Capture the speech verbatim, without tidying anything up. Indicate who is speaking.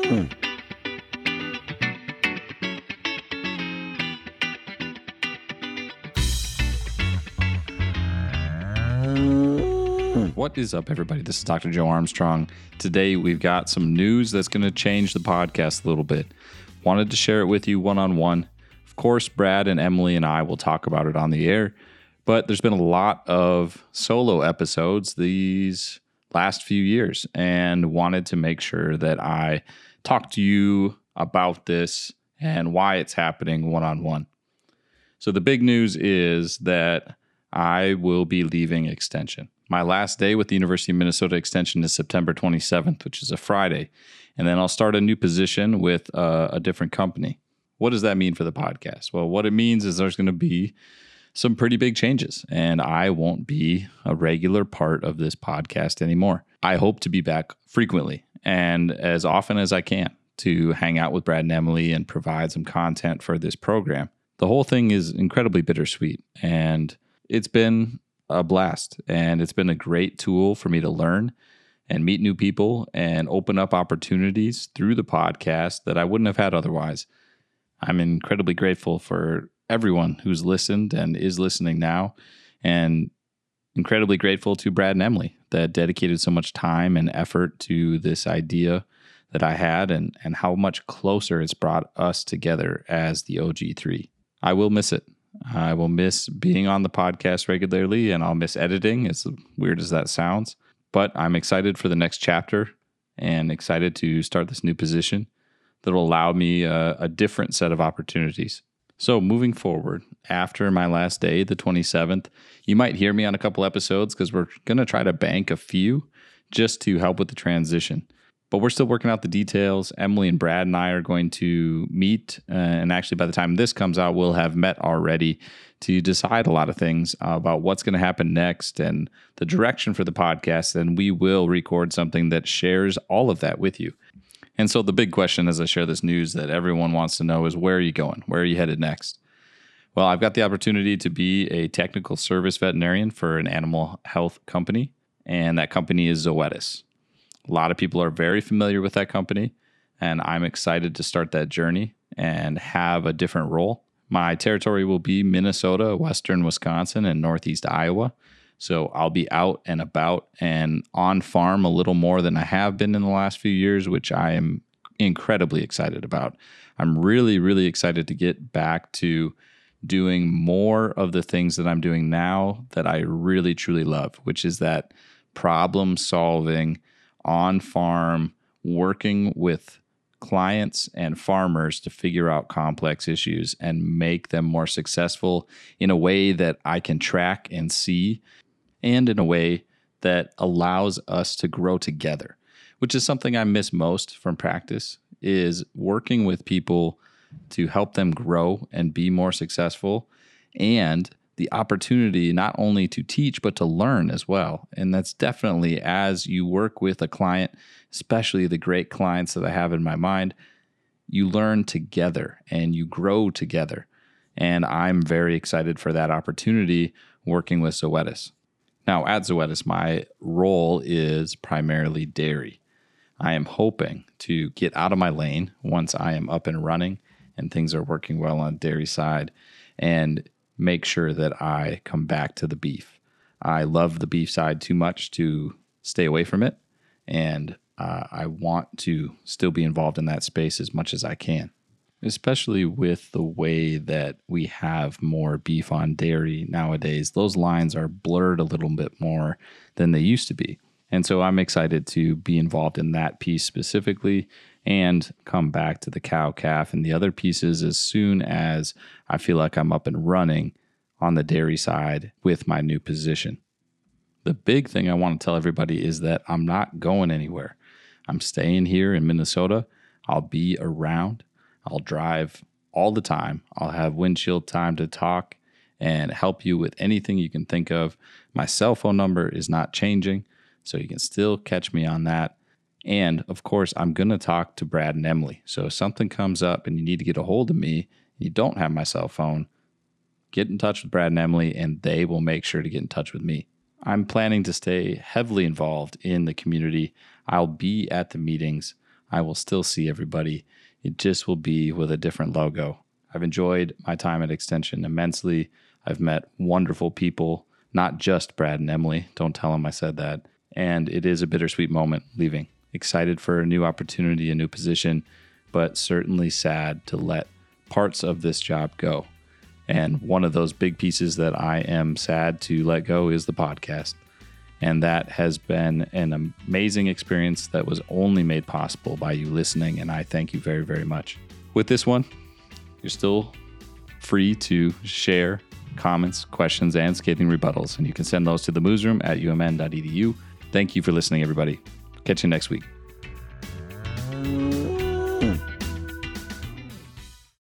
Speaker 1: What is up, everybody? This is Doctor Joe Armstrong. Today, we've got some news that's going to change the podcast a little bit. Wanted to share it with you one-on-one. Of course, Brad and Emily and I will talk about it on the air, but there's been a lot of solo episodes these last few years, and wanted to make sure that I talk to you about this and why it's happening one-on-one. So the big news is that I will be leaving Extension. My last day with the University of Minnesota Extension is September twenty-seventh, which is a Friday. And then I'll start a new position with uh, a different company. What does that mean for the podcast? Well, what it means is there's going to be some pretty big changes, and I won't be a regular part of this podcast anymore. I hope to be back frequently and as often as I can to hang out with Brad and Emily and provide some content for this program. The whole thing is incredibly bittersweet, and it's been a blast, and it's been a great tool for me to learn and meet new people and open up opportunities through the podcast that I wouldn't have had otherwise. I'm incredibly grateful for everyone who's listened and is listening now, and incredibly grateful to Brad and Emily that dedicated so much time and effort to this idea that I had, and, and how much closer it's brought us together as the O G three. I will miss it. I will miss being on the podcast regularly, and I'll miss editing, as weird as that sounds. But I'm excited for the next chapter and excited to start this new position that will allow me a, a different set of opportunities. So moving forward, after my last day, the twenty-seventh, you might hear me on a couple episodes because we're going to try to bank a few just to help with the transition. But we're still working out the details. Emily and Brad and I are going to meet, uh, and actually by the time this comes out, we'll have met already to decide a lot of things about what's going to happen next and the direction for the podcast, and we will record something that shares all of that with you. And so the big question as I share this news that everyone wants to know is, where are you going? Where are you headed next? Well, I've got the opportunity to be a technical service veterinarian for an animal health company, and that company is Zoetis. A lot of people are very familiar with that company, and I'm excited to start that journey and have a different role. My territory will be Minnesota, western Wisconsin, and northeast Iowa. So I'll be out and about and on farm a little more than I have been in the last few years, which I am incredibly excited about. I'm really, really excited to get back to doing more of the things that I'm doing now that I really, truly love, which is that problem solving, on-farm, working with clients and farmers to figure out complex issues and make them more successful in a way that I can track and see, and in a way that allows us to grow together, which is something I miss most from practice, is working with people to help them grow and be more successful, and the opportunity not only to teach, but to learn as well. And that's definitely, as you work with a client, especially the great clients that I have in my mind, you learn together and you grow together. And I'm very excited for that opportunity working with Zoetis. Now, at Zoetis, my role is primarily dairy. I am hoping to get out of my lane once I am up and running and things are working well on the dairy side, and make sure that I come back to the beef. I love the beef side too much to stay away from it, and uh, I want to still be involved in that space as much as I can, especially with the way that we have more beef on dairy nowadays. Those lines are blurred a little bit more than they used to be. And so I'm excited to be involved in that piece specifically and come back to the cow, calf, and the other pieces as soon as I feel like I'm up and running on the dairy side with my new position. The big thing I want to tell everybody is that I'm not going anywhere. I'm staying here in Minnesota. I'll be around. I'll drive all the time. I'll have windshield time to talk and help you with anything you can think of. My cell phone number is not changing, so you can still catch me on that. And of course, I'm going to talk to Brad and Emily. So if something comes up and you need to get a hold of me, and you don't have my cell phone, get in touch with Brad and Emily, and they will make sure to get in touch with me. I'm planning to stay heavily involved in the community. I'll be at the meetings. I will still see everybody. It just will be with a different logo. I've enjoyed my time at Extension immensely. I've met wonderful people, not just Brad and Emily. Don't tell them I said that. And it is a bittersweet moment leaving. Excited for a new opportunity, a new position, but certainly sad to let parts of this job go. And one of those big pieces that I am sad to let go is the podcast. And that has been an amazing experience that was only made possible by you listening. And I thank you very, very much. With this one, you're still free to share comments, questions, and scathing rebuttals. And you can send those to the newsroom at u m n dot e d u. Thank you for listening, everybody. Catch you next week.